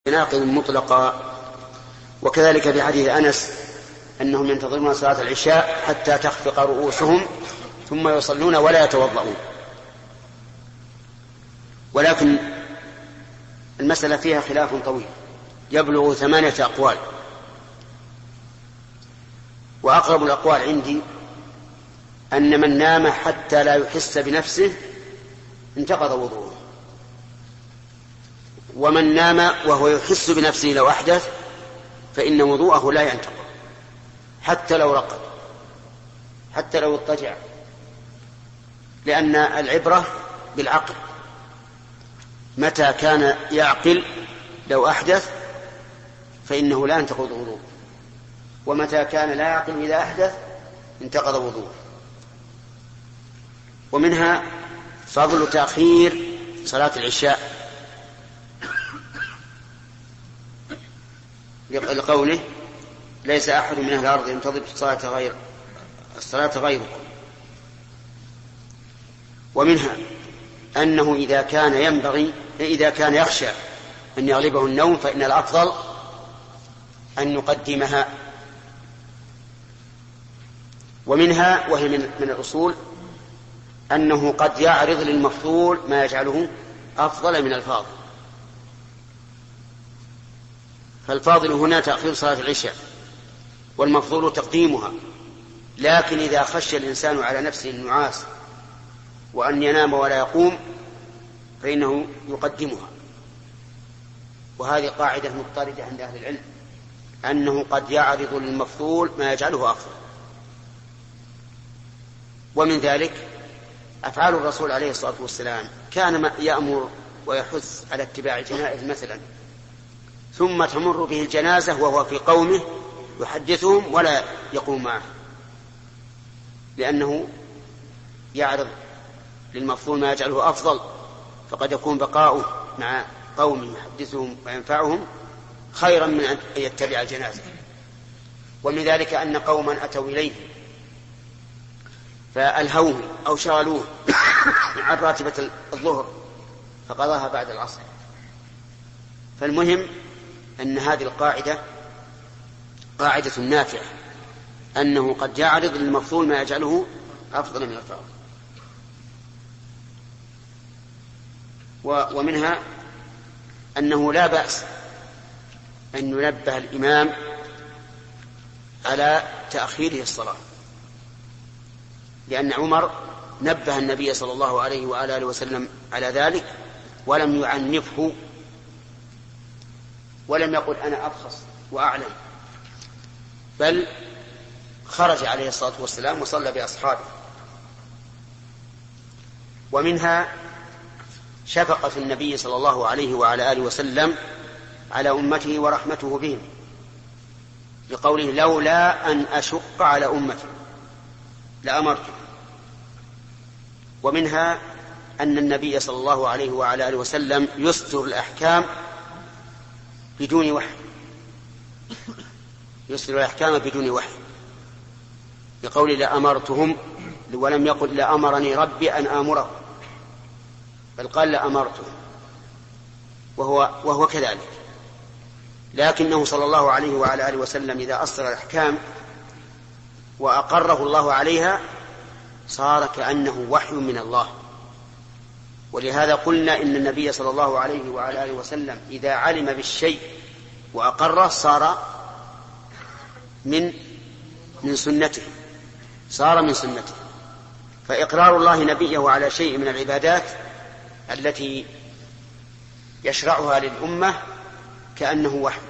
ناقض مطلقا. وكذلك في حديث أنس أنهم ينتظرون صلاة العشاء حتى تخفق رؤوسهم ثم يصلون ولا يتوضؤون. ولكن المسألة فيها خلاف طويل يبلغ 8 أقوال، وأقرب الأقوال عندي أن من نام حتى لا يحس بنفسه انتقض وضوءه، ومن نام وهو يحس بنفسه لو أحدث فإن وضوءه لا ينتقض حتى لو رقد، حتى لو اضطجع، لأن العبرة بالعقل. متى كان يعقل لو أحدث فإنه لا ينتقض وضوءه، ومتى كان لا يعقل إذا أحدث انتقض وضوءه. ومنها فضل تأخير صلاة العشاء لقوله ليس أحد من أهل الأرض ينتظر الصلاة غيركم. ومنها أنه إذا كان يخشى أن يغلبه النوم فإن الأفضل أن يقدمها. ومنها وهي من الأصول أنه قد يعرض للمفضول ما يجعله أفضل من الفاضل، فالفاضل هنا تأخير صلاة العشاء والمفضول تقديمها. لكن إذا خشى الإنسان على نفسه النعاس وأن ينام ولا يقوم فإنه يقدمها. وهذه قاعدة مضطردة عند أهل العلم أنه قد يعرض للمفضول ما يجعله أفضل. ومن ذلك أفعال الرسول عليه الصلاة والسلام، كان يأمر ويحث على اتباع الجنائز مثلا، ثم تمر به الجنازة وهو في قومه يحدثهم ولا يقوم معه، لأنه يعرض للمفضول ما يجعله أفضل، فقد يكون بقاؤه مع قوم يحدثهم وينفعهم خيرا من أن يتبع الجنازة. ومن ذلك أن قوما أتوا إليه فألهوه أو شغلوه عن راتبة الظهر فقضاها بعد العصر. فالمهم أن هذه القاعدة قاعدة نافعة، أنه قد يعرض للمفضول ما يجعله أفضل من الفاضل. ومنها أنه لا بأس أن ينبه الإمام على تأخيره الصلاة، لأن عمر نبه النبي صلى الله عليه وآله وسلم على ذلك ولم يعنفه، ولم يقل أنا أبخص وأعلم، بل خرج عليه الصلاة والسلام وصلى بأصحابه. ومنها شفقة النبي صلى الله عليه وعلى آله وسلم على أمته ورحمته بهم، لقوله لولا أن أشق على أمتي لأمرته. ومنها أن النبي صلى الله عليه وعلى آله وسلم يصدر الأحكام بدون وحي، يصدر الأحكام بدون وحي، لقوله لأمرتهم، ولم يقل لأمرني ربي أن آمره، بل قال لأمرتهم، وهو كذلك. لكنه صلى الله عليه وعلى آله وسلم إذا أصدر الأحكام وأقره الله عليها صار كأنه وحي من الله. ولهذا قلنا إن النبي صلى الله عليه وعلى آله وسلم إذا علم بالشيء وأقره صار من سنته، صار من سنته. فإقرار الله نبيه على شيء من العبادات التي يشرعها للأمة كأنه وحي.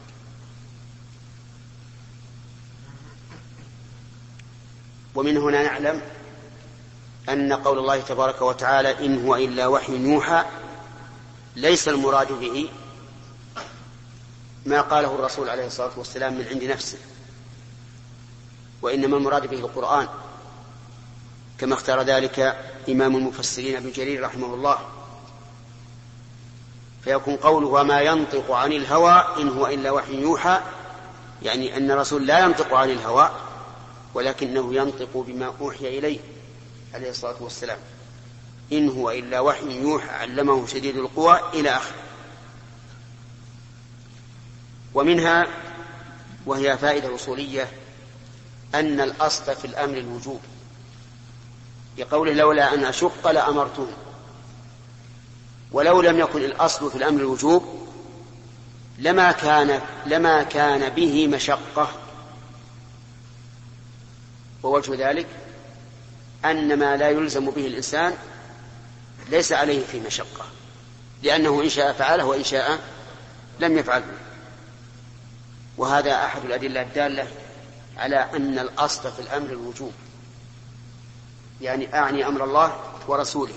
ومن هنا نعلم أن قول الله تبارك وتعالى إن هو إلا وحي يوحى ليس المراد به ما قاله الرسول عليه الصلاة والسلام من عند نفسه، وإنما المراد به القرآن، كما اختار ذلك إمام المفسرين ابن جرير رحمه الله. فيكون قوله وما ينطق عن الهوى إن هو إلا وحي يوحى، يعني أن الرسول لا ينطق عن الهوى ولكنه ينطق بما أوحي إليه عليه الصلاة والسلام. إن هو إلا وحي يوحى علمه شديد القوى إلى آخره. ومنها وهي فائدة أصولية أن الأصل في الأمر الوجوب، بقوله لولا أن أشق لأمرتهم. ولو لم يكن الأصل في الأمر الوجوب لما كان به مشقة. ووجه ذلك أن ما لا يلزم به الإنسان ليس عليه في مشقة، لأنه إن شاء فعله وإن شاء لم يفعله. وهذا أحد الأدلة الدالة على أن الأصل في الأمر الوجوب، يعني أعني أمر الله ورسوله.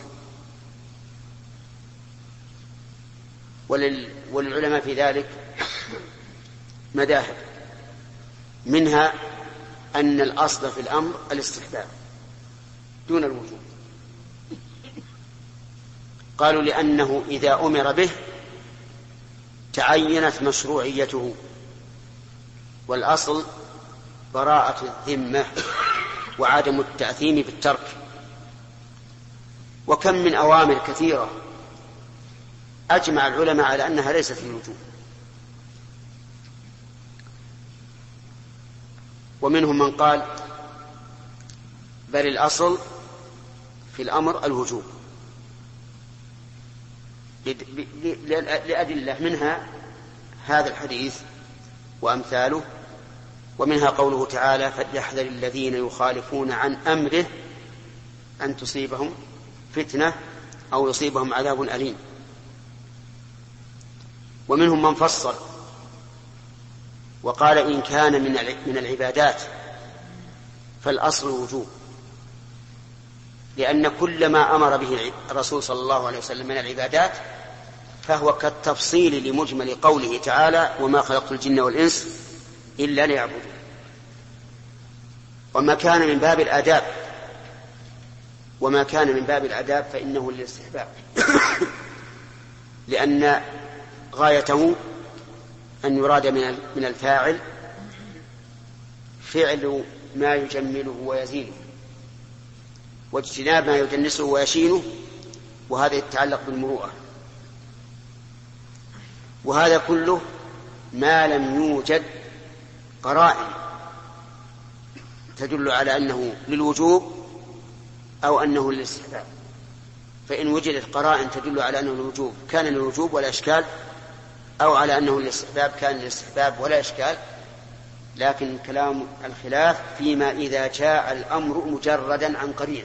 وللعلماء في ذلك مذاهب، منها أن الأصل في الأمر الاستحباب دون الوجوب. قالوا لأنه إذا أمر به تعينت مشروعيته، والأصل براءة الذمة وعدم التأثيم بالترك. وكم من أوامر كثيرة أجمع العلماء على أنها ليست في الوجوب، ومنهم من قال بل الأصل في الأمر الوجوب لأدلة، منها هذا الحديث وأمثاله، ومنها قوله تعالى فليحذر الذين يخالفون عن أمره أن تصيبهم فتنة أو يصيبهم عذاب أليم. ومنهم من فصل وقال إن كان من العبادات فالأصل الوجوب، لأن كل ما أمر به الرسول صلى الله عليه وسلم من العبادات فهو كالتفصيل لمجمل قوله تعالى وما خلقت الجن والإنس إلا ليعبدون. وما كان من باب الآداب فإنه للاستحباب لأن غايته أن يراد من الفاعل فعل ما يجمله ويزينه، واجتناب ما يدنسه ويشينه، وهذا يتعلق بالمروءة. وهذا كله ما لم يوجد قرائن تدل على أنه للوجوب أو أنه للاستحباب. فإن وجدت قرائن تدل على أنه للوجوب كان للوجوب ولا إشكال، أو على أنه للاستحباب كان للاستحباب ولا إشكال. لكن كلام الخلاف فيما إذا جاء الأمر مجردا عن قرينة.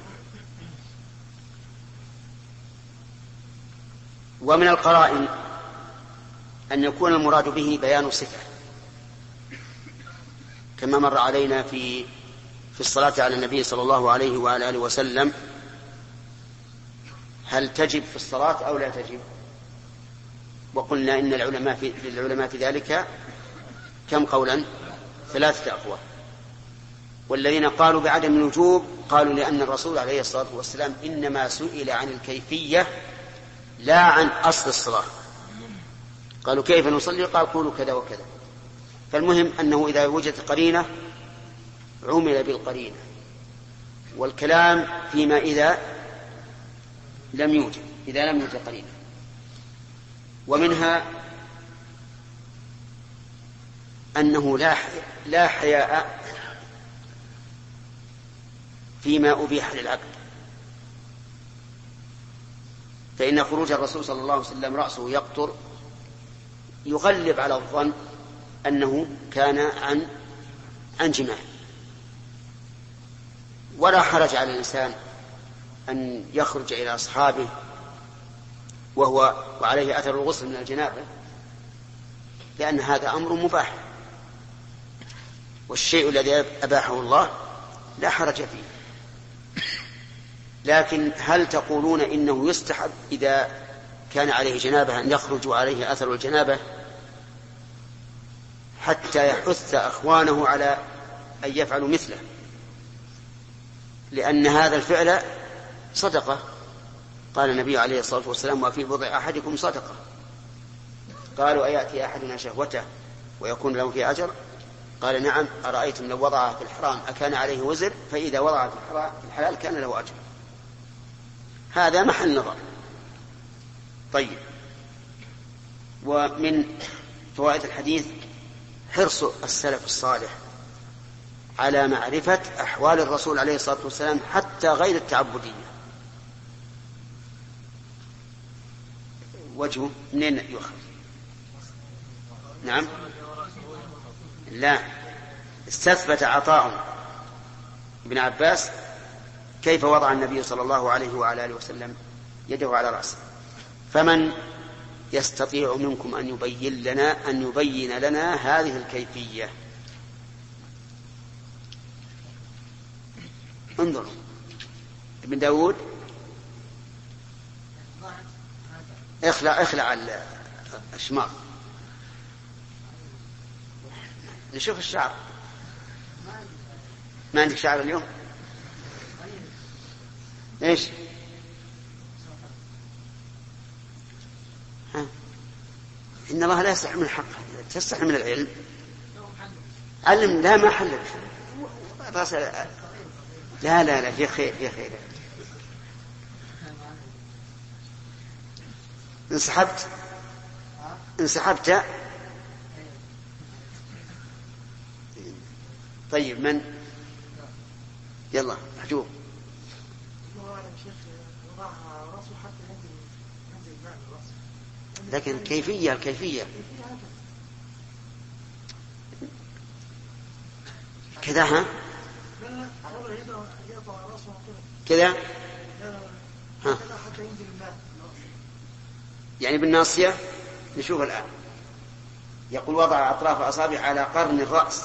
ومن القرائن أن يكون المراد به بيان صفة، كما مر علينا في الصلاة على النبي صلى الله عليه وعلى آله وسلم، هل تجب في الصلاة أو لا تجب؟ وقلنا إن للعلماء في ذلك كم قولا؟ 3 أقوال. والذين قالوا بعدم الوجوب قالوا لأن الرسول عليه الصلاة والسلام إنما سئل عن الكيفية لا عن أصل الصلاة. قالوا كيف نصلي؟ قال قولوا كذا وكذا. فالمهم أنه إذا وجدت قرينة عمل بالقرينة، والكلام فيما إذا لم يوجد قرينة. ومنها أنه لا حياء فيما أبيح للعبد، فإن خروج الرسول صلى الله عليه وسلم رأسه يقطر يغلب على الظن أنه كان عن جماع. ولا حرج على الإنسان أن يخرج إلى أصحابه وعليه أثر الغسل من الجنابة، لأن هذا أمر مباح، والشيء الذي أباحه الله لا حرج فيه. لكن هل تقولون إنه يستحب إذا كان عليه جنابة أن يخرج عليه أثر الجنابة حتى يحث أخوانه على أن يفعلوا مثله؟ لأن هذا الفعل صدقة. قال النبي عليه الصلاة والسلام وفي بضع أحدكم صدقة. قالوا أيأتي أحدنا شهوته ويكون له في أجر؟ قال نعم. أرأيتم لو وضعها في الحرام أكان عليه وزر؟ فإذا وضعها في الحلال كان له أجر. هذا محل نظر. طيب. ومن فوائد الحديث حرص السلف الصالح على معرفة أحوال الرسول عليه الصلاة والسلام حتى غير التعبدية. وجهه منين يؤخذ؟ نعم، لا، استثبت عطاء ابن عباس كيف وضع النبي صلى الله عليه وعلى آله وسلم يده على رأسه. فمن يستطيع منكم أن يبين لنا هذه الكيفية؟ انظروا ابن داود، اخلع الشماغ، نشوف الشعر. ما عندك شعر اليوم؟ ايش؟ إن الله لا يستحي من الحق، تستحي من العلم. علم. لا، ما حلت. لا لا لا، في خير، في خير. انسحبت. طيب، من؟ يلا محجوب. لكن الكيفية كذا، ها كذا، ها يعني بالناصية. نشوف الآن. يقول وضع أطراف أصابع على قرن الرأس.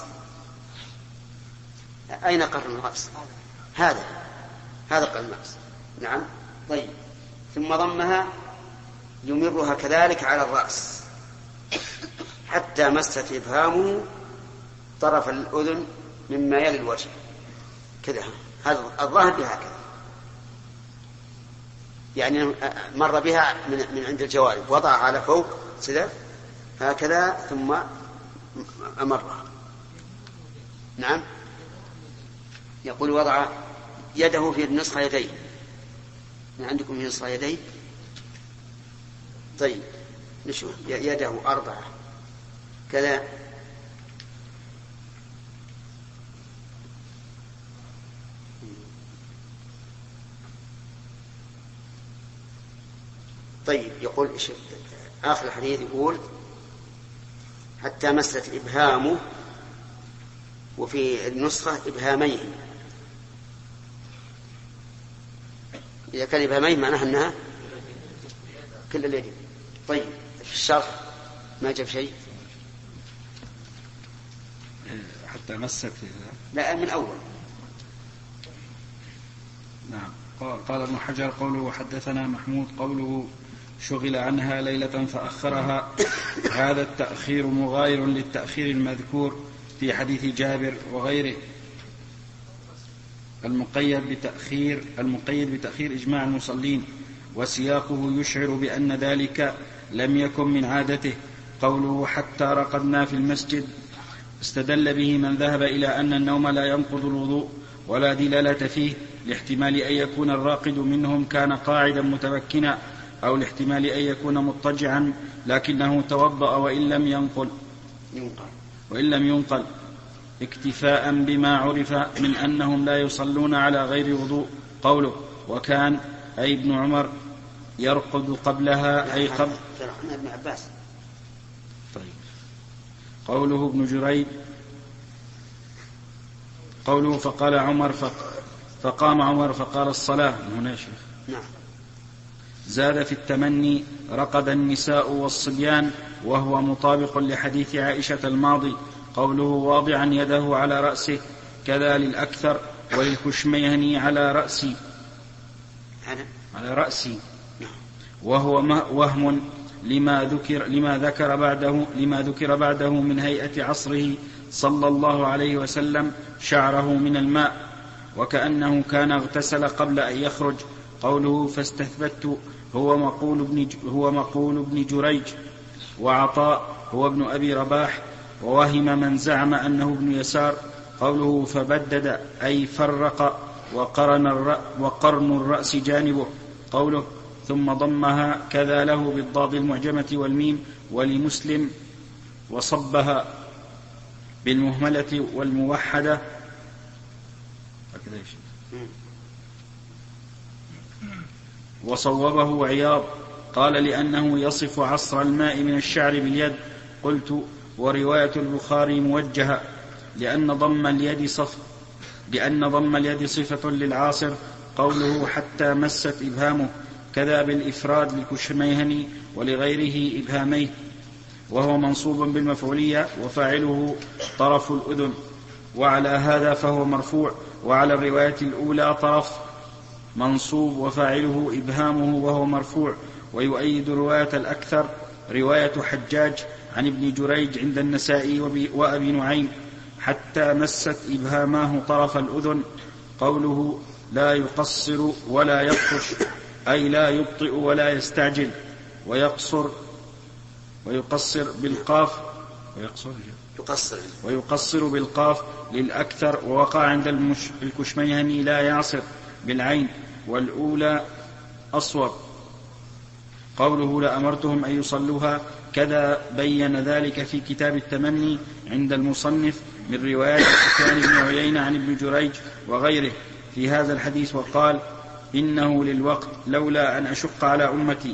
أين قرن الرأس؟ هذا قرن الرأس. نعم. طيب، ثم ضمها يمرها كذلك على الرأس حتى مست إبهامه طرف الأذن مما يلي الوجه كذا. هذا الظاهر بهكذا، يعني مر بها من عند الجوارب، وضع على فوق سدف هكذا ثم أمرها. نعم. يقول وضع يده في نصف يديه. ما عندكم في نصف يديه؟ طيب، نشوف. يده 4 كذا. طيب، يقول آخر الحديث يقول حتى مست إبهامه، وفي النسخة إبهامين. إذا كان إبهامين معناها أنها كل اليدين. طيب، في الشرح ما جاب شيء. حتى مست. لا، من أول. نعم. قال ابن حجر قوله وحدثنا محمود قوله شغل عنها ليلة فأخرها، هذا التأخير مغاير للتأخير المذكور في حديث جابر وغيره المقيد بتأخير إجماع المصلين، وسياقه يشعر بأن ذلك لم يكن من عادته. قوله حتى رقدنا في المسجد استدل به من ذهب إلى أن النوم لا ينقض الوضوء ولا دلالة فيه، لاحتمال أن يكون الراقد منهم كان قاعدا متمكنا، أو لاحتمال أن يكون مضطجعا لكنه توضأ وإن لم ينقل اكتفاء بما عرف من أنهم لا يصلون على غير وضوء. قوله وكان أي ابن عمر يرقد قبلها أي قبل ابن عباس. طيب. قوله ابن جريج قوله فقال عمر فقام عمر فقال الصلاة. هنا شيخ. نعم. زاد في التمني رقد النساء والصبيان، وهو مطابق لحديث عائشة الماضي. قوله واضعا يده على رأسه كذا للأكثر، وللكشميهني على رأسي، وهو وهم لما ذكر بعده من هيئة عصره صلى الله عليه وسلم شعره من الماء، وكأنه كان اغتسل قبل أن يخرج. قوله فاستثبت هو مقول ابن جريج، وعطاء هو ابن أبي رباح، ووهم من زعم أنه ابن يسار. قوله فبدد أي فرق وقرن الرأس جانبه. قوله ثم ضمها كذا له بالضاد المعجمة والميم. ولمسلم وصبها بالمهملة والموحدة. وصوبه عياض قال لأنه يصف عصر الماء من الشعر باليد. قلت ورواية البخاري موجهة لأن ضم اليد صفة للعاصر. قوله حتى مست إبهامه كذا بالإفراد للكشميهني ولغيره إبهاميه، وهو منصوب بالمفعولية وفاعله طرف الأذن، وعلى هذا فهو مرفوع. وعلى الرواية الأولى طرف منصوب وفاعله إبهامه وهو مرفوع. ويؤيد رواية الأكثر رواية حجاج عن ابن جريج عند النسائي وأبي نعيم حتى مست إبهاماه طرف الأذن. قوله لا يقصر ولا يبطش أي لا يبطئ ولا يستعجل. ويقصر بالقاف للأكثر، ووقع عند الكشميهني لا يعصر بالعين، والأولى أصوب. قوله لأمرتهم أن يصلوها كذا بين ذلك في كتاب التمني عند المصنف من رواية سفيان بن عيينة عن ابن جريج وغيره في هذا الحديث، وقال إنه للوقت لولا أن أشق على أمتي.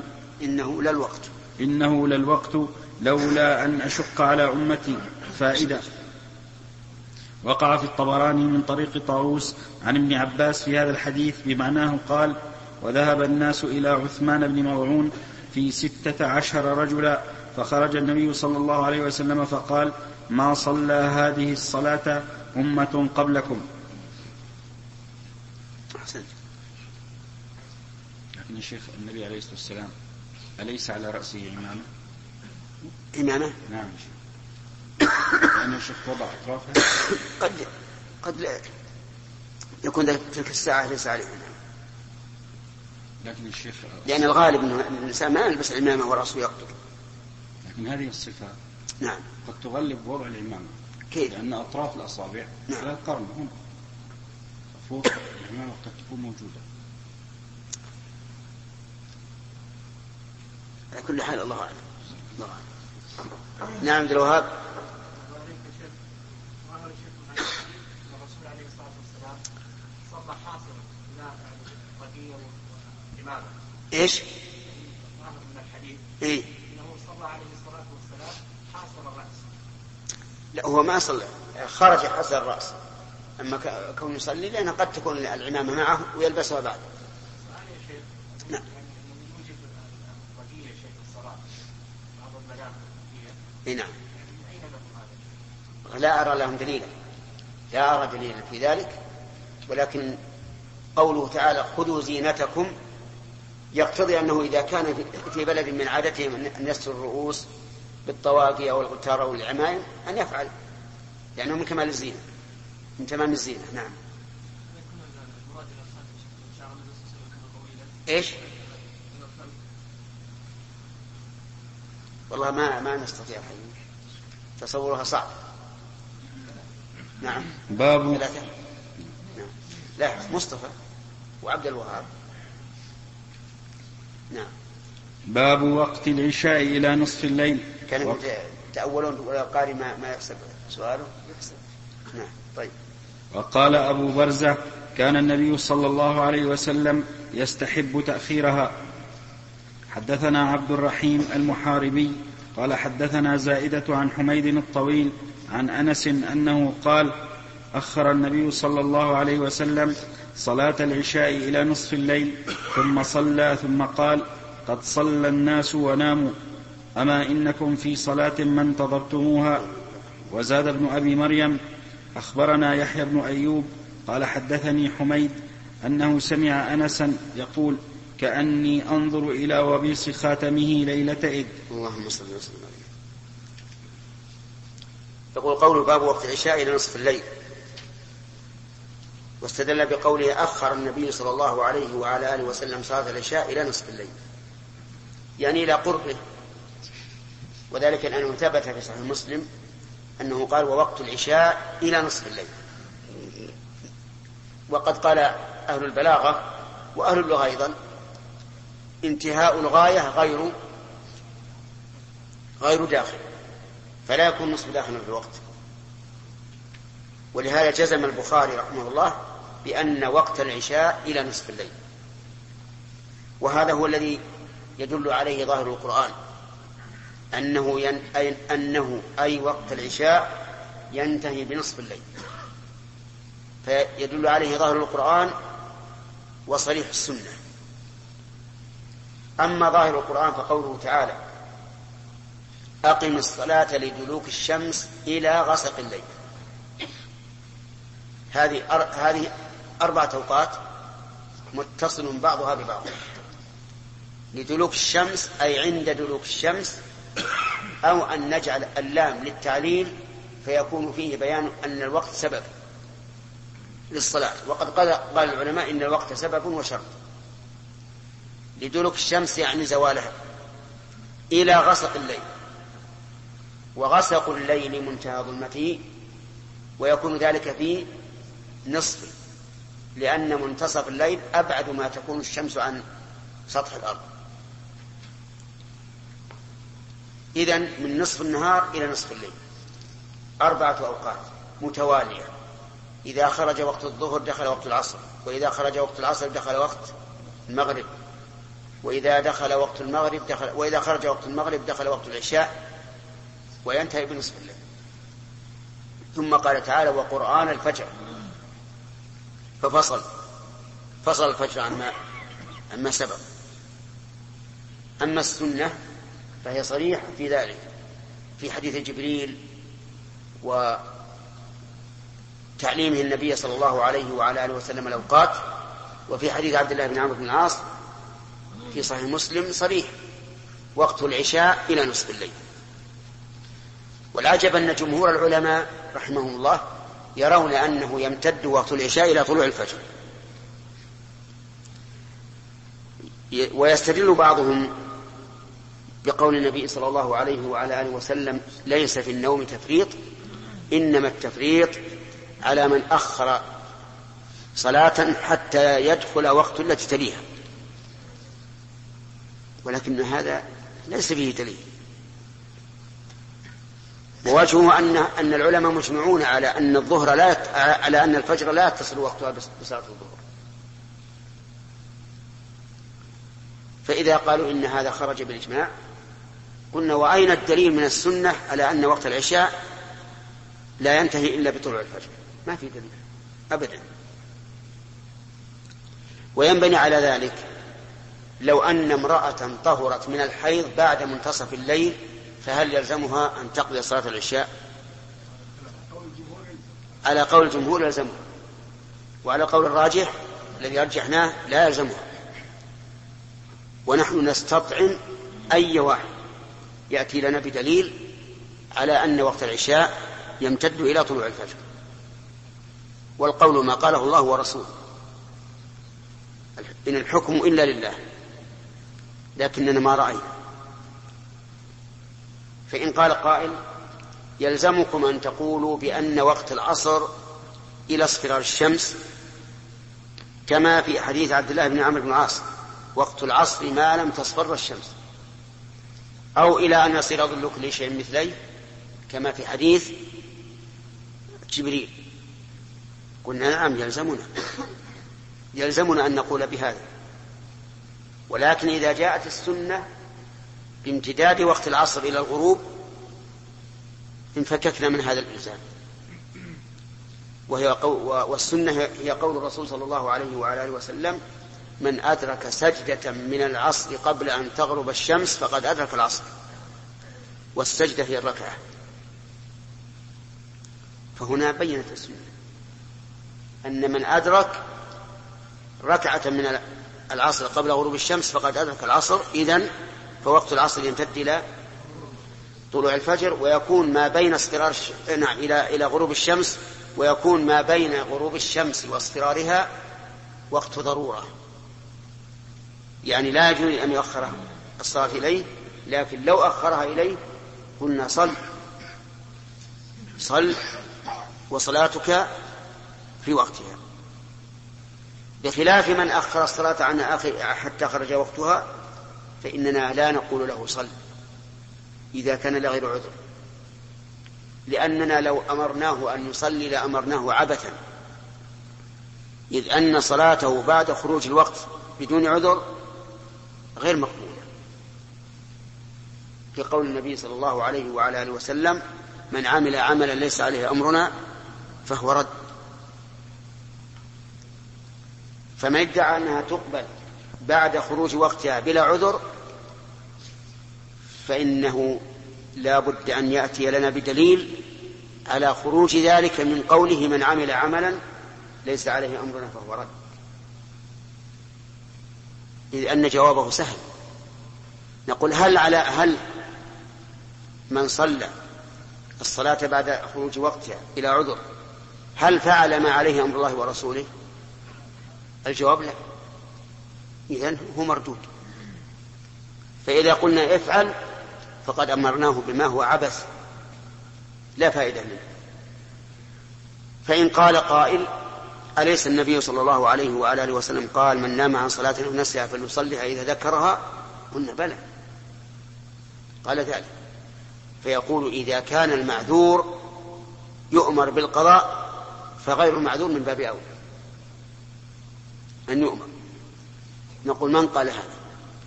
إنه للوقت لولا أن أشق على أمتي. فائدة. وقع في الطبراني من طريق طاووس عن ابن عباس في هذا الحديث بمعناه. قال وذهب الناس إلى عثمان بن مظعون في 16 رجلا، فخرج النبي صلى الله عليه وسلم فقال ما صلى هذه الصلاة أمة قبلكم. لكن الشيخ النبي عليه الصلاة والسلام أليس على رأسه إمامة؟ نعم لأن الشيخ وضع أطرافها. قد لا يكون تلك الساعة ليس عليه، لكن الشيخ لأن الغالب أن الإنسان ما يلبس العمامة ورأسه يقطر. لكن هذه الصفة نعم قد تغلب وضع العمامة. كيف؟ لأن أطراف الأصابع على القرن هم فوق العمامة قد تكون موجودة. على كل حال الله أعلم. نعم عبد الوهاب. ايش؟ من الحديث إيه؟ انه صلى عليه الصلاه والسلام حاصر الراس. لا هو ما صلى، خرج حصر الراس، اما كون يصلي لانه قد تكون العمامه معه ويلبسها بعد. نعم. يوجد الرجيه شيء في الصلاه بعض الملامح اي نعم. لا ارى لهم دليلا، لا ارى دليلا في ذلك، ولكن قوله تعالى خذوا زينتكم يقتضي أنه إذا كان في بلد من عادتهم أن يستر الرؤوس بالطواقي أو الغتار أو العمائم أن يفعل، لأنه من كمال الزينة، من تمام الزينة. نعم. إيش؟ والله ما نستطيع تصورها صعب. نعم. باب ثلاثة. نعم. لا مصطفى وعبد الوهاب. نعم. باب وقت العشاء إلى نصف الليل. كانوا تأولون ولا قاري ما يحسب سؤاله يحسب. نعم. طيب. وقال أبو برزة كان النبي صلى الله عليه وسلم يستحب تأخيرها. حدثنا عبد الرحيم المحاربي قال حدثنا زائدة عن حميد الطويل عن أنس أنه قال أخر النبي صلى الله عليه وسلم صلاة العشاء إلى نصف الليل ثم صلى ثم قال قد صلى الناس وناموا أما إنكم في صلاة ما انتظرتموها. وزاد ابن أبي مريم أخبرنا يحيى بن أيوب قال حدثني حميد أنه سمع أنسا يقول كأني أنظر إلى وبيص خاتمه ليلة إذ. اللهم صل وسلم عليه. يقول قول باب وقت العشاء إلى نصف الليل، واستدل بقوله أخر النبي صلى الله عليه وعلى آله وسلم صلاة العشاء إلى نصف الليل، يعني إلى قربه، وذلك لأنه ثبت في صحيح مسلم أنه قال ووقت العشاء إلى نصف الليل. وقد قال أهل البلاغة وأهل اللغة أيضا انتهاء الغاية غير داخل، فلا يكون نصف داخلا في الوقت. ولهذا جزم البخاري رحمه الله بأن وقت العشاء إلى نصف الليل، وهذا هو الذي يدل عليه ظاهر القرآن، أنه أي وقت العشاء ينتهي بنصف الليل، فيدل عليه ظاهر القرآن وصريح السنة. أما ظاهر القرآن فقوله تعالى: أقم الصلاة لدلوك الشمس إلى غسق الليل. هذه 4 أوقات متصل بعضها ببعض. لدلوك الشمس أي عند دلوك الشمس، أو أن نجعل اللام للتعليل فيكون فيه بيان أن الوقت سبب للصلاة. وقد قال العلماء إن الوقت سبب وشرط. لدلوك الشمس يعني زوالها، إلى غسق الليل، وغسق الليل منتهى ظلمته، ويكون ذلك في نصفه، لأن منتصف الليل أبعد ما تكون الشمس عن سطح الأرض. إذن من نصف النهار إلى نصف الليل 4 أوقات متوالية. إذا خرج وقت الظهر دخل وقت العصر، وإذا خرج وقت العصر دخل وقت المغرب، وإذا خرج وقت المغرب دخل وقت العشاء، وينتهي بنصف الليل. ثم قال تعالى: وقرآن الفجر، ففصل الفجر عما سبق. أما السنة فهي صريحة في ذلك، في حديث جبريل وتعليمه النبي صلى الله عليه وعلى آله وسلم الأوقات، وفي حديث عبد الله بن عمرو بن العاص في صحيح مسلم صريح: وقت العشاء إلى نصف الليل. والعجب أن جمهور العلماء رحمهم الله يرون أنه يمتد وقت العشاء إلى طلوع الفجر. ويستدل بعضهم بقول النبي صلى الله عليه وعلى آله وسلم: ليس في النوم تفريط، إنما التفريط على من أخر صلاة حتى يدخل وقت التي تليها. ولكن هذا ليس فيه دليل. ووجهه أن العلماء مجمعون على أن الفجر لا يتصل وقتها بصلاة الظهر. فإذا قالوا إن هذا خرج بالإجماع، قلنا: وأين الدليل من السنة على أن وقت العشاء لا ينتهي إلا بطلوع الفجر؟ ما في دليل أبدا. وينبني على ذلك لو أن امرأة طهرت من الحيض بعد منتصف الليل، فهل يلزمها أن تقضي صلاة العشاء؟ على قول الجمهور يلزمها، وعلى قول الراجح الذي أرجحناه لا يلزمها. ونحن نستطعم أي واحد يأتي لنا بدليل على أن وقت العشاء يمتد إلى طلوع الفجر. والقول ما قاله الله ورسوله، إن الحكم إلا لله، لكننا ما رأينا. فإن قال قائل: يلزمكم أن تقولوا بأن وقت العصر إلى اصفرار الشمس، كما في حديث عبد الله بن عمرو بن العاص: وقت العصر ما لم تصفر الشمس، أو إلى أن يصير ظل كل شيء مثليه، كما في حديث جبريل. قلنا: نعم، يلزمنا أن نقول بهذا. ولكن إذا جاءت السنة بامتداد وقت العصر إلى الغروب انفككنا من هذا الإلزام. والسنة هي قول الرسول صلى الله عليه وعلى آله وسلم: من أدرك سجدة من العصر قبل أن تغرب الشمس فقد أدرك العصر. والسجدة هي الركعة. فهنا بينت السنة أن من أدرك ركعة من العصر قبل غروب الشمس فقد أدرك العصر. إذن فوقت العصر يمتد إلى طلوع الفجر، ويكون ما بين إلى غروب الشمس، ويكون ما بين غروب الشمس واصفرارها وقت ضرورة. يعني لا يجوز أن يؤخر الصلاة إليه، لكن لو أخرها إليه قلنا: صل وصلاتك في وقتها. بخلاف من أخر الصلاة عن حتى خرج وقتها، فإننا لا نقول له صل إذا كان لغير عذر. لأننا لو أمرناه أن يصلي لأمرناه عبثا، إذ أن صلاته بعد خروج الوقت بدون عذر غير مقبولة، في قول النبي صلى الله عليه وعلى آله وسلم: من عمل عملا ليس عليه أمرنا فهو رد. فمن ادعى أنها تقبل بعد خروج وقتها بلا عذر فإنه لا بد أن يأتي لنا بدليل على خروج ذلك من قوله: من عمل عملا ليس عليه أمرنا فهو رد، إذ أن جوابه سهل. نقول: هل من صلى الصلاة بعد خروج وقتها إلى عذر هل فعل ما عليه أمر الله ورسوله؟ الجواب لا، إذن هو مردود. فإذا قلنا افعل فقد أمرناه بما هو عبث لا فائدة منه. فإن قال قائل: أليس النبي صلى الله عليه وعلى آله وسلم قال: من نام عن صلاة أو نسيها فليصليها إذا ذكرها؟ قلنا: بلى، قال ذلك. فيقول: إذا كان المعذور يؤمر بالقضاء فغير المعذور من باب أولى أن يؤمر. نقول: من قال هذا؟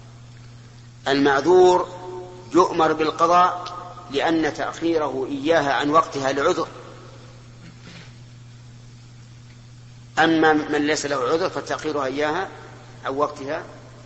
المعذور يؤمر بالقضاء لأن تأخيره إياها عن وقتها لعذر، أما من ليس له عذر فتأخيرها إياها عن وقتها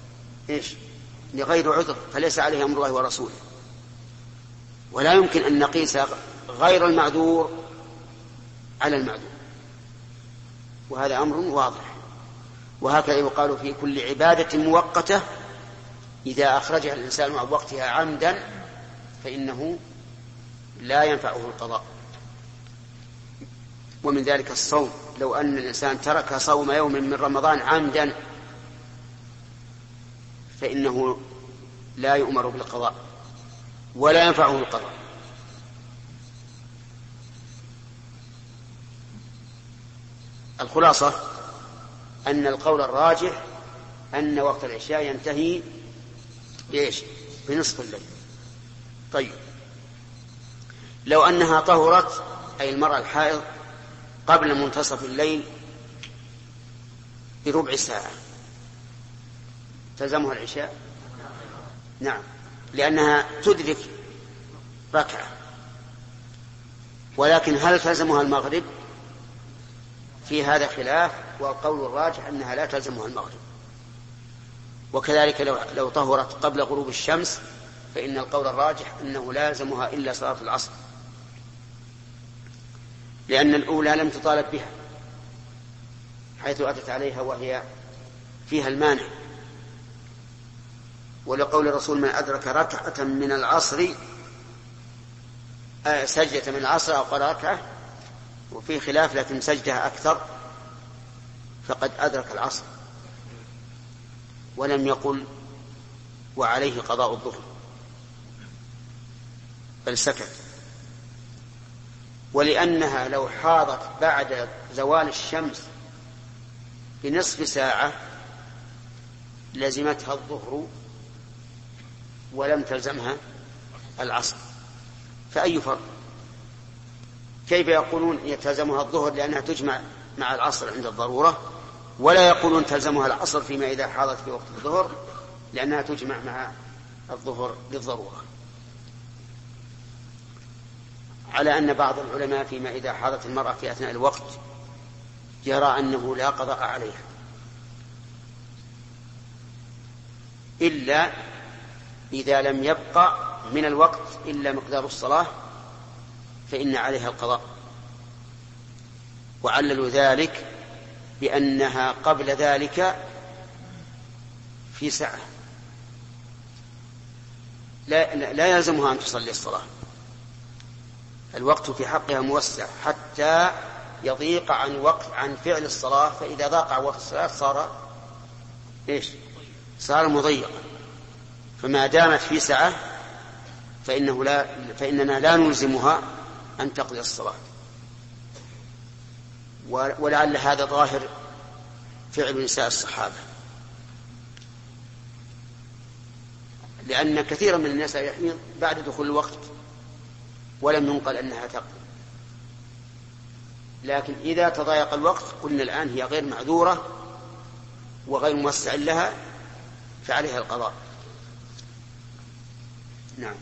لغير عذر، فليس عليه أمر الله ورسوله. ولا يمكن أن نقيس غير المعذور على المعذور، وهذا أمر واضح. وهكذا يقال في كل عبادة مؤقتة إذا أخرجها الإنسان عن وقتها عمدا فإنه لا ينفعه القضاء. ومن ذلك الصوم، لو أن الإنسان ترك صوم يوم من رمضان عمدا فإنه لا يؤمر بالقضاء ولا ينفعه القضاء. الخلاصة أن القول الراجح أن وقت العشاء ينتهي بنصف الليل. طيب، لو أنها طهرت، أي المرأة الحائض، قبل منتصف الليل بربع ساعة، تلزمها العشاء؟ نعم، لأنها تدرك ركعة. ولكن هل تلزمها المغرب؟ في هذا خلاف، والقول الراجح أنها لا تلزمها المغرب. وكذلك لو طهرت قبل غروب الشمس فإن القول الراجح أنه لا يلزمها إلا صلاة العصر، لأن الأولى لم تطالب بها حيث أتت عليها وهي فيها المانع. ولقول الرسول: من أدرك ركعة من العصر سجدة من العصر أو قرأ ركعة، وفي خلاف لكن سجدها أكثر، فقد أدرك العصر. ولم يقل وعليه قضاء الظهر، بل سكت. ولأنها لو حاضت بعد زوال الشمس بنصف ساعة لزمتها الظهر ولم تلزمها العصر، فأي فرق؟ كيف يقولون يتلزمها الظهر لأنها تجمع مع العصر عند الضرورة، ولا يقولون تلزمها العصر فيما إذا حاضت في وقت الظهر لأنها تجمع مع الظهر للضرورة؟ على أن بعض العلماء فيما إذا حاضت المرأة في أثناء الوقت يرى أنه لا قضاء عليها إلا إذا لم يبقى من الوقت إلا مقدار الصلاة فإن عليها القضاء. وعللوا ذلك بأنها قبل ذلك في ساعة لا يلزمها أن تصلي الصلاة، الوقت في حقها موسع حتى يضيق عن فعل الصلاة، فإذا ضاق عن وقت الصلاة صار مضيقا. فما دامت في ساعة فإننا لا نلزمها أن تقضي الصلاة. ولعل هذا ظاهر فعل نساء الصحابة، لأن كثيرا من الناس يحيض بعد دخول الوقت ولم ينقل أنها تقضي. لكن إذا تضايق الوقت قلنا الآن هي غير معذورة وغير موسع لها فعليها القضاء. نعم.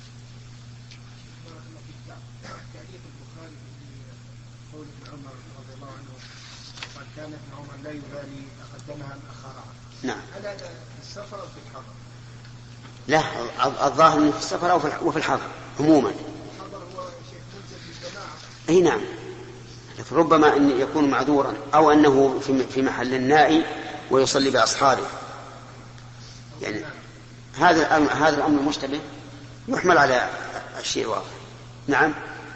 تعليق البخاري في قول ابن عمر رضي الله عنه قال كان ابن عمر لا يبالي أقدمها أم أخرها. نعم. هل هذا في السفر أو في الحضر؟ لا، الظاهر أنه في السفر وفي الحضر عموما. الحضر هو شيء ملزم بالجماعة. أي نعم، لكن ربما أن يكون معذورا أو أنه في محل النائي ويصلي بأصحابه. يعني هذا الأمر المشتبه يحمل على الشيء الواضح. نعم.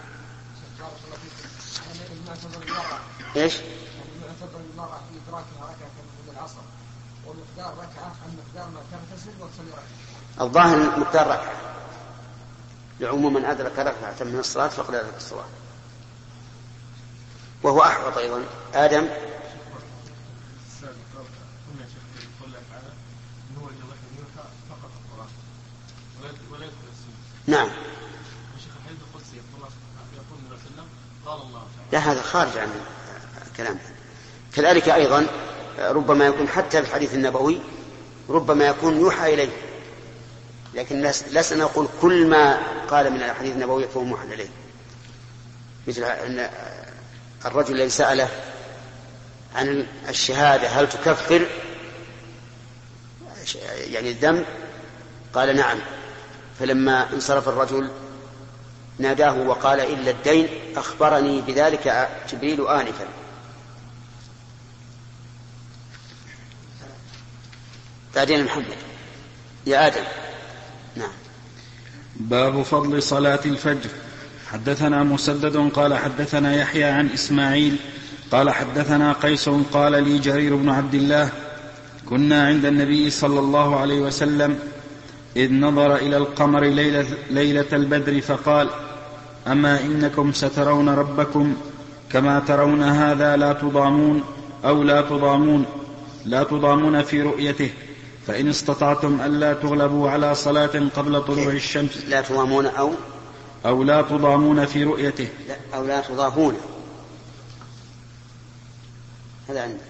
ايش؟ يعتبر المرأة في إدراكها ركعة من العصر ومقدار ركعة المقدار ما تغتسل وتصلي ركعة. الظاهر مقدار ركعة، لعموم من أدرك ركعة من الصلاة فقد أدرك الصلاة. وهو أحوط أيضا. آدم. نعم. لا، هذا خارج عن الكلام. كذلك أيضا ربما يكون حتى في الحديث النبوي ربما يكون يوحى إليه، لكن لسنا نقول كل ما قال من الحديث النبوي فهو موحى إليه. مثل أن الرجل الذي سأله عن الشهادة هل تكفر يعني الذنب، قال نعم، فلما انصرف الرجل ناداه وقال إلا الدين أخبرني بذلك جبريل آنفا. بعدين محمد يا آدم. نعم. باب فضل صلاة الفجر. حدثنا مسدد قال حدثنا يحيى عن إسماعيل قال حدثنا قيس قال لي جرير بن عبد الله كنا عند النبي صلى الله عليه وسلم إذ نظر إلى القمر ليلة البدر فقال أما إنكم سترون ربكم كما ترون هذا لا تضامون أو لا تضامون في رؤيته فإن استطعتم ألا تغلبوا على صلاة قبل طلوع الشمس لا تضامون أو لا تضامون في رؤيته أو لا تضاهون. هذا عندنا.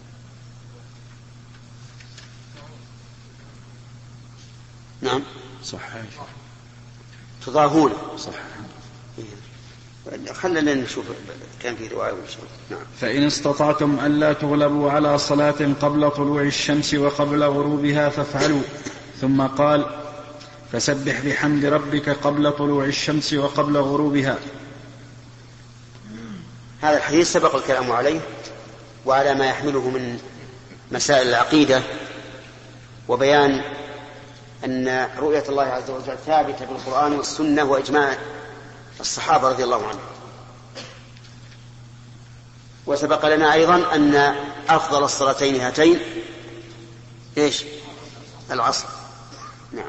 نعم صحيح. تضاهون صح. خلنا نشوف كان في رواية ولا شيء. نعم. فإن استطعتم ألا تغلبوا على صلاة قبل طلوع الشمس وقبل غروبها فافعلوا. ثم قال فسبح بحمد ربك قبل طلوع الشمس وقبل غروبها. هذا الحديث سبق الكلام عليه وعلى ما يحمله من مسائل العقيدة وبيان أن رؤية الله عز وجل ثابتة بالقرآن والسنة وإجماع الصحابة رضي الله عنهم. وسبق لنا أيضا أن أفضل الصلاتين هاتين إيش؟ العصر. نعم.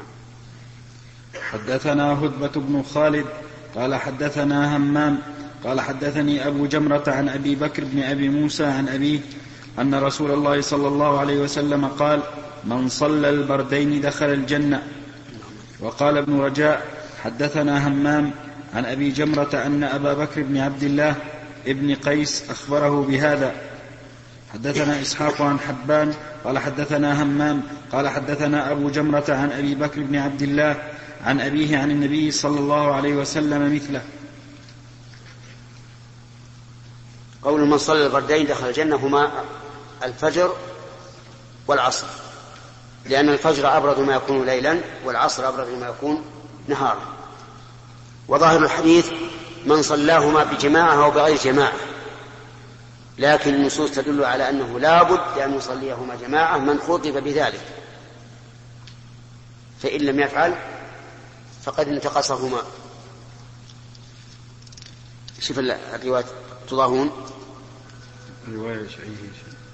حدثنا هدبة بن خالد قال حدثنا همام قال حدثني أبو جمرة عن أبي بكر بن أبي موسى عن أبيه أن رسول الله صلى الله عليه وسلم قال من صلى البردين دخل الجنة. وقال ابن رجاء حدثنا همام عن أبي جمرة أن أبا بكر بن عبد الله ابن قيس أخبره بهذا. حدثنا إسحاق عن حبان قال حدثنا همام قال حدثنا أبو جمرة عن أبي بكر بن عبد الله عن أبيه عن النبي صلى الله عليه وسلم مثله. قول من صلى البردين دخل الجنة هما الفجر والعصر، لأن الفجر أبرد ما يكون ليلا والعصر أبرد ما يكون نهارا. وظاهر الحديث من صلاهما بجماعة أو بغير جماعة، لكن النصوص تدل على أنه لا بد أن يصليهما جماعة من خطب بذلك، فإن لم يفعل فقد انتقصهما. شوف الرواية تضاهون رواية شيء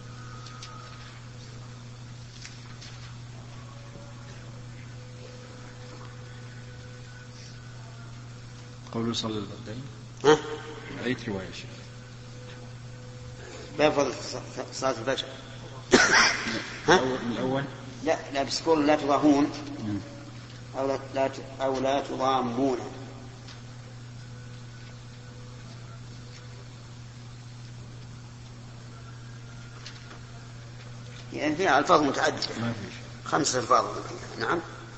قول صلى البردين أي رواية شيء لا يفضل صلاة الفجر. الأول لا بس قول لا تضاهون أو لا تضامون. يعني فيها ألفاظ متعددة، 5 ألفاظ. نعم.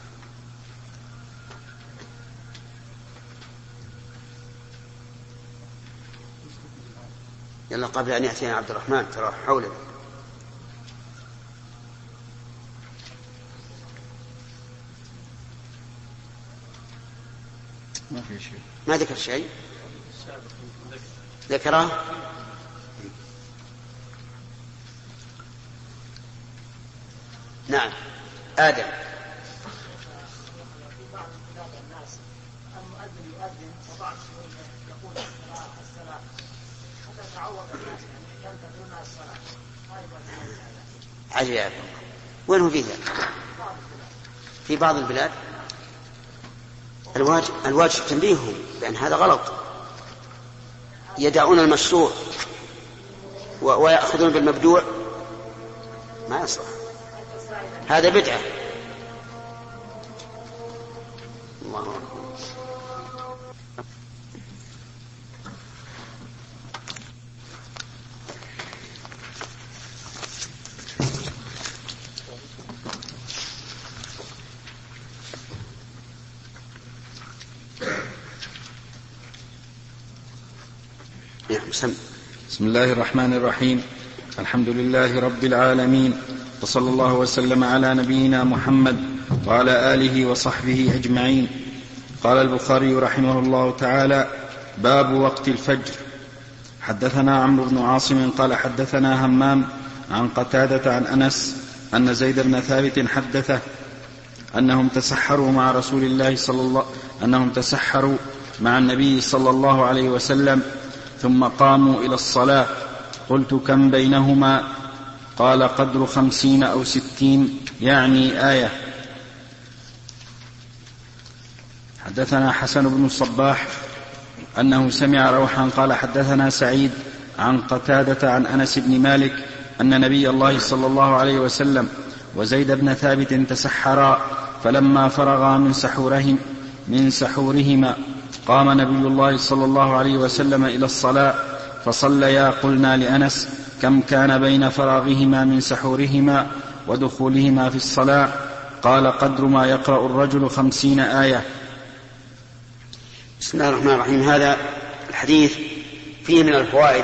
يلا قبل أن يأتينا عبد الرحمن ترى حولنا. ما في شيء. ما ذكر شيء. ذكره. نعم. آدم. عجيب. وين هو فيها؟ في بعض البلاد الواجب تنبيههم بأن هذا غلط، يدعون المشروع ويأخذون بالمبدوع، ما يصلح، هذا بدعة. الله أكبر. بسم الله الرحمن الرحيم. الحمد لله رب العالمين، وصلى الله وسلم على نبينا محمد وعلى آله وصحبه أجمعين. قال البخاري رحمه الله تعالى: باب وقت الفجر. حدثنا عمرو بن عاصم قال حدثنا همام عن قتادة عن أنس أن زيد بن ثابت حدثه أنهم تسحروا مع رسول الله أنهم تسحروا مع النبي صلى الله عليه وسلم ثم قاموا إلى الصلاة. قلت: كم بينهما؟ قال: قدر 50 أو 60، يعني آية. حدثنا حسن بن الصباح أنه سمع روحا قال حدثنا سعيد عن قتادة عن أنس بن مالك أن نبي الله صلى الله عليه وسلم وزيد بن ثابت تسحرا، فلما فرغا من سحورهما قام نبي الله صلى الله عليه وسلم إلى الصلاة فصليا. قلنا لأنس: كم كان بين فراغهما من سحورهما ودخولهما في الصلاة؟ قال: قدر ما يقرأ الرجل 50 آية. بسم الله الرحمن الرحيم. هذا الحديث فيه من الفوائد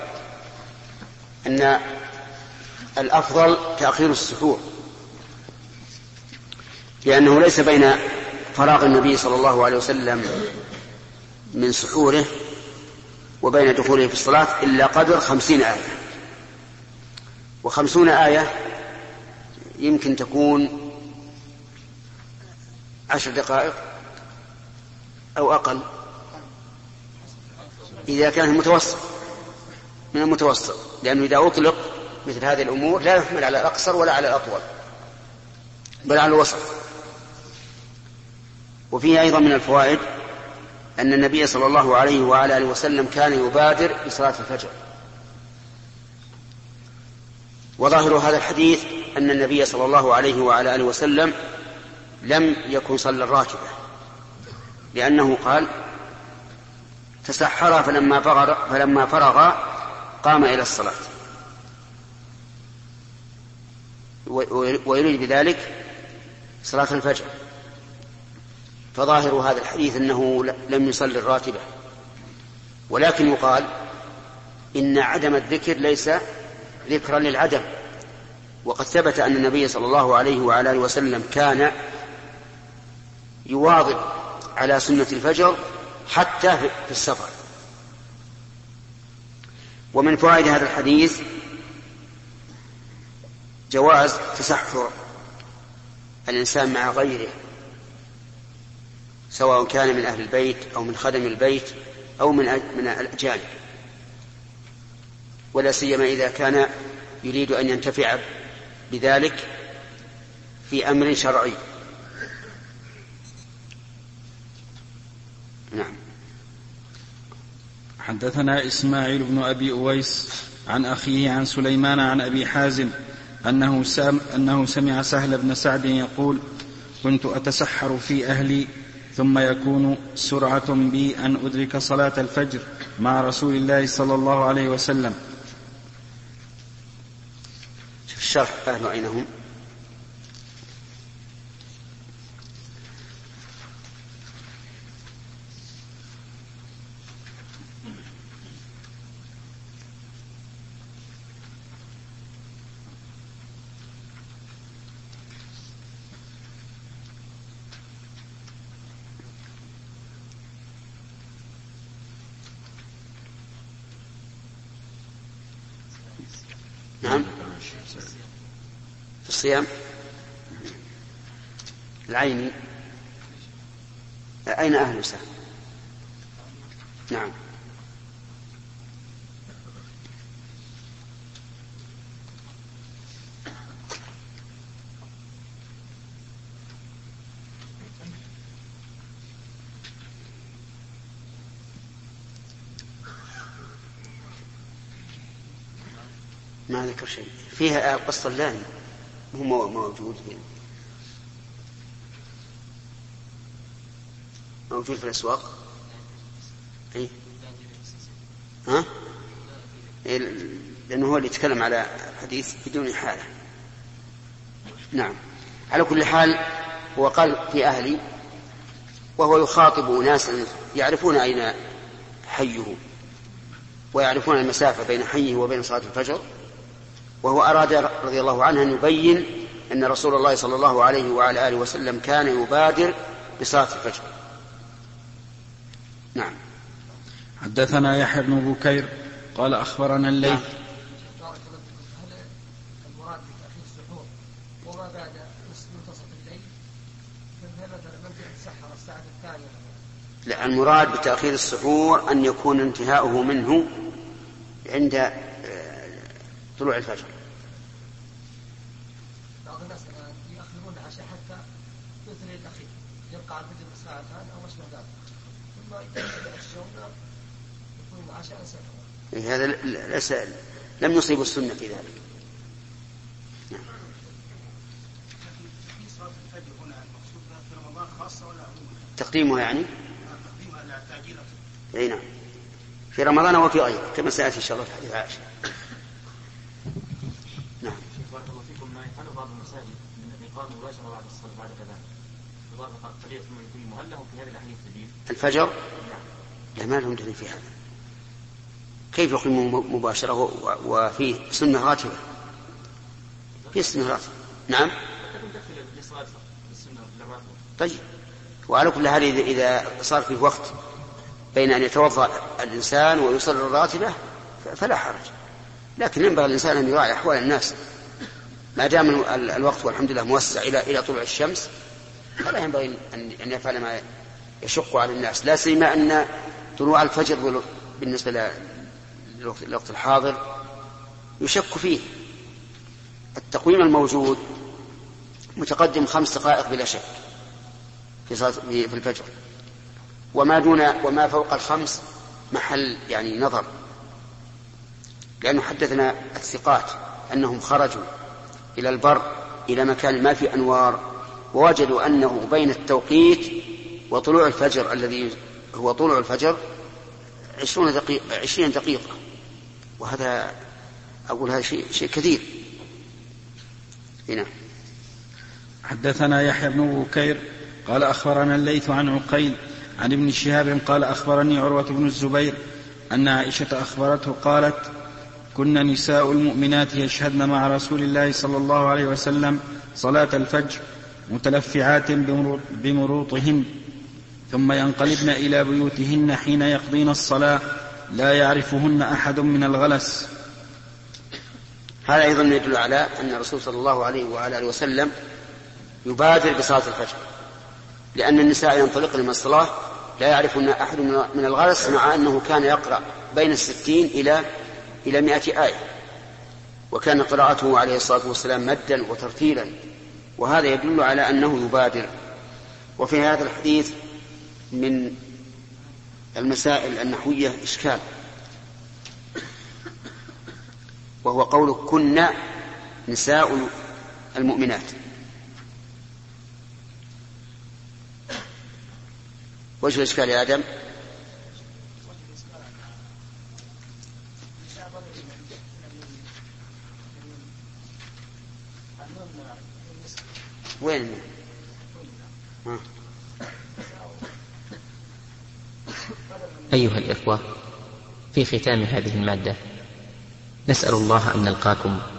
أن الأفضل تأخير السحور، لأنه ليس بين فراغ النبي صلى الله عليه وسلم من سحوره وبين دخوله في الصلاة إلا قدر 50 آية. و50 آية يمكن تكون 10 دقائق أو أقل إذا كان من المتوسط، لأنه إذا أطلق مثل هذه الأمور لا يحمل على الأقصر ولا على الأطول بل على الوسط. وفيه أيضا من الفوائد أن النبي صلى الله عليه وعلى آله وسلم كان يبادر بصلاة الفجر، وظاهر هذا الحديث أن النبي صلى الله عليه وعلى آله وسلم لم يكن صلى الراتبة، لأنه قال: تسحر فلما فرغ قام إلى الصلاة، ويريد بذلك صلاة الفجر. فظاهر هذا الحديث أنه لم يصلي الراتبة، ولكن يقال إن عدم الذكر ليس ذكرا للعدم، وقد ثبت أن النبي صلى الله عليه وعلى آله وسلم كان يواظب على سنة الفجر حتى في السفر. ومن فوائد هذا الحديث جواز تسحر الإنسان مع غيره، سواء كان من أهل البيت أو من خدم البيت أو من الأجانب، ولا سيما إذا كان يريد أن ينتفع بذلك في أمر شرعي. نعم. حدثنا إسماعيل بن أبي أويس عن أخيه عن سليمان عن أبي حازم أنه سمع سهل بن سعد يقول: كنت أتسحر في أهلي ثم يكون سرعة بي أن أدرك صلاة الفجر مع رسول الله صلى الله عليه وسلم. الشرح أهل أين هم؟ نعم في الصيام العيني. أين أهل سهم؟ نعم ما ذكر شيء فيها. القسطلاني هو موجود هنا، موجود في الأسواق. أي ها؟ لأنه هو اللي يتكلم على الحديث بدون حالة. نعم. على كل حال هو قال في أهلي، وهو يخاطب ناسا يعرفون أين حيه ويعرفون المسافة بين حيه وبين صلاة الفجر، وهو أراد رضي الله عنه أن يبين أن رسول الله صلى الله عليه وعلى آله وسلم كان يبادر بصلاة الفجر. نعم. حدثنا يحيى بن بكير قال أخبرنا الليث. هل المراد بتأخير السحور وما بعد منتصف الليل؟ مثلا من يتسحر الساعة الثانية؟ لا، المراد بتأخير السحور أن يكون انتهاؤه منه عند طلوع الفجر. بعض الناس يأخرون العشاء حتى مثل الأخير يرقع الفجر ساعتان أو أشبه ذلك، ثم يتعشون يكون العشاء سحر. هذا ليس، لم يصيب السنة في ذلك. في صلاة الفجر هنا المقصود في رمضان خاصة ولا عموما؟ تقديمها يعني؟ تقديمها لا تعجيلها. أي نعم، في رمضان وفي غيره كما سيأتي إن شاء الله في حديث عائشة. نعم. بارك الله فيكم. ما يفعله بعض المساجد من الإقامة مباشرة بعد الصلاة بعد كذا إضافة قليلة ثم يقيم، هل لهم في هذه الأحاديث دليل؟ الفجر؟ نعم. لا، ما لهم دليل في هذا. كيف يقيم مباشرة وفيه سنة راتبة؟ في سنة راتبة. نعم. طيب، وعلى كل حال إذا صار فيه وقت بين أن يتوضأ الإنسان ويصلي الراتبة فلا حرج، لكن ينبغي الإنسان أن يراعي أحوال الناس. ما دام الوقت والحمد لله موسع إلى طلوع الشمس، فلا ينبغي أن يفعل ما يشق على الناس، لا سيما أن طلوع الفجر بالنسبة للوقت الحاضر يشك فيه. التقويم الموجود متقدم 5 دقائق بلا شك في الفجر، وما فوق 5 محل يعني نظر، لأنه حدثنا الثقات أنهم خرجوا إلى البر إلى مكان ما في أنوار، ووجدوا أنه بين التوقيت وطلوع الفجر الذي هو طلوع الفجر 20 دقيقة، وهذا أقول هذا شيء كثير. هنا حدثنا يحيى بن بكير قال أخبرنا الليث عن عقيل عن ابن شهاب قال أخبرني عروة بن الزبير أن عائشة أخبرته قالت: كنا نساء المؤمنات يشهدن مع رسول الله صلى الله عليه وسلم صلاة الفجر متلفعات بمروطهن، ثم ينقلبن إلى بيوتهن حين يقضين الصلاة لا يعرفهن أحد من الغلس. هذا أيضا يدل على أن الرسول صلى الله عليه وعلى آله وسلم يبادر بصلاة الفجر، لأن النساء ينطلقن من الصلاة لا يعرفهن أحد من الغلس، مع أنه كان يقرأ بين 60 إلى 100 آية، وكان قراءته عليه الصلاة والسلام مدا وترتيلا، وهذا يدل على أنه يبادر. وفي هذا الحديث من المسائل النحوية إشكال، وهو قول كنا نساء المؤمنات. وجه الإشكال يا آدم؟ وين؟ أيها الإخوة، في ختام هذه المادة نسأل الله أن نلقاكم